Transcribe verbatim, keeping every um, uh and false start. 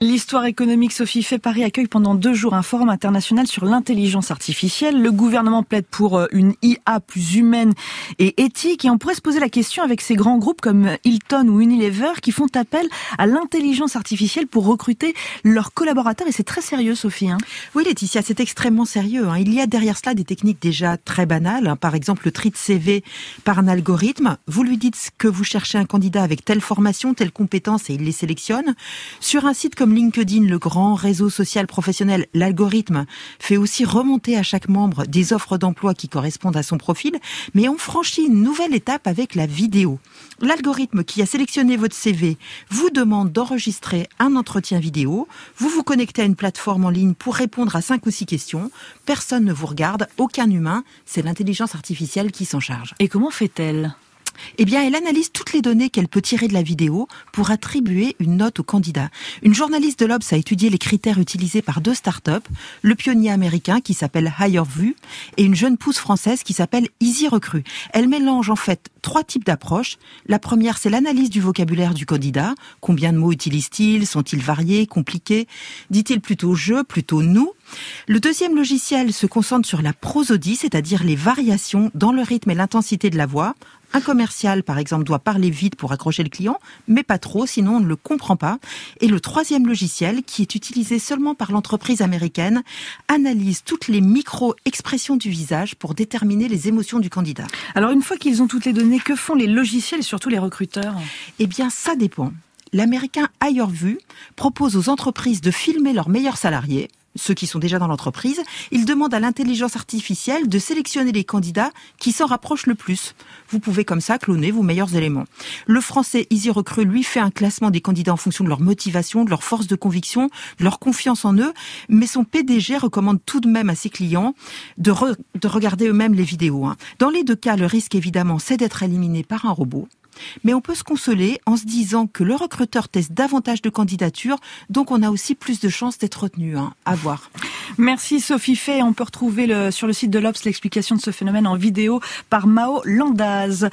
L'histoire économique, Sophie Fay, Paris accueille pendant deux jours un forum international sur l'intelligence artificielle. Le gouvernement plaide pour une I A plus humaine et éthique. Et on pourrait se poser la question avec ces grands groupes comme Hilton ou Unilever qui font appel à l'intelligence artificielle pour recruter leurs collaborateurs. Et c'est très sérieux, Sophie. Hein. Oui, Laetitia, c'est extrêmement sérieux. Hein. Il y a derrière cela des techniques déjà très banales. Hein. Par exemple, le tri de C V par un algorithme. Vous lui dites que vous cherchez un candidat avec telle formation, telle compétence et il les sélectionne. Sur un site comme LinkedIn, le grand réseau social professionnel, l'algorithme fait aussi remonter à chaque membre des offres d'emploi qui correspondent à son profil, mais on franchit une nouvelle étape avec la vidéo. L'algorithme qui a sélectionné votre C V vous demande d'enregistrer un entretien vidéo, vous vous connectez à une plateforme en ligne pour répondre à cinq ou six questions, personne ne vous regarde, aucun humain, c'est l'intelligence artificielle qui s'en charge. Et comment fait-elle ? Eh bien, elle analyse toutes les données qu'elle peut tirer de la vidéo pour attribuer une note au candidat. Une journaliste de l'Obs a étudié les critères utilisés par deux startups, le pionnier américain qui s'appelle HireVue et une jeune pousse française qui s'appelle EasyRecruit. Elle mélange en fait trois types d'approches. La première, c'est l'analyse du vocabulaire du candidat. Combien de mots utilise-t-il ? Sont-ils variés, compliqués ? Dit-il plutôt « je », plutôt « nous » ? Le deuxième logiciel se concentre sur la prosodie, c'est-à-dire les variations dans le rythme et l'intensité de la voix. Un commercial, par exemple, doit parler vite pour accrocher le client, mais pas trop, sinon on ne le comprend pas. Et le troisième logiciel, qui est utilisé seulement par l'entreprise américaine, analyse toutes les micro-expressions du visage pour déterminer les émotions du candidat. Alors, une fois qu'ils ont toutes les données, que font les logiciels et surtout les recruteurs ? Eh bien, ça dépend. L'américain HireVue propose aux entreprises de filmer leurs meilleurs salariés, ceux qui sont déjà dans l'entreprise. Il demande à l'intelligence artificielle de sélectionner les candidats qui s'en rapprochent le plus. Vous pouvez comme ça cloner vos meilleurs éléments. Le français EasyRecruit, lui, fait un classement des candidats en fonction de leur motivation, de leur force de conviction, de leur confiance en eux, mais son P D G recommande tout de même à ses clients de, re- de regarder eux-mêmes les vidéos. Hein. Dans les deux cas, le risque évidemment, c'est d'être éliminé par un robot. Mais on peut se consoler en se disant que le recruteur teste davantage de candidatures, donc on a aussi plus de chances d'être retenu. Hein. À voir. Merci Sophie Fay. On peut retrouver le, sur le site de l'Obs l'explication de ce phénomène en vidéo par Mao Landaz.